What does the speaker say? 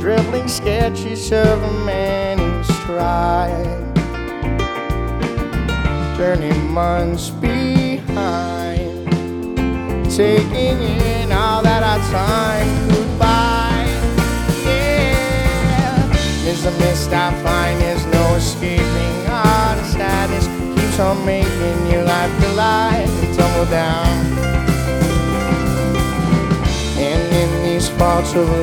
dribbling sketches of a man who's tried, turning months behind, taking in all that our time could buy. Yeah, there's a mist I find, there's no escaping. All the sadness keeps on making your life collide and tumble down. And in these parts of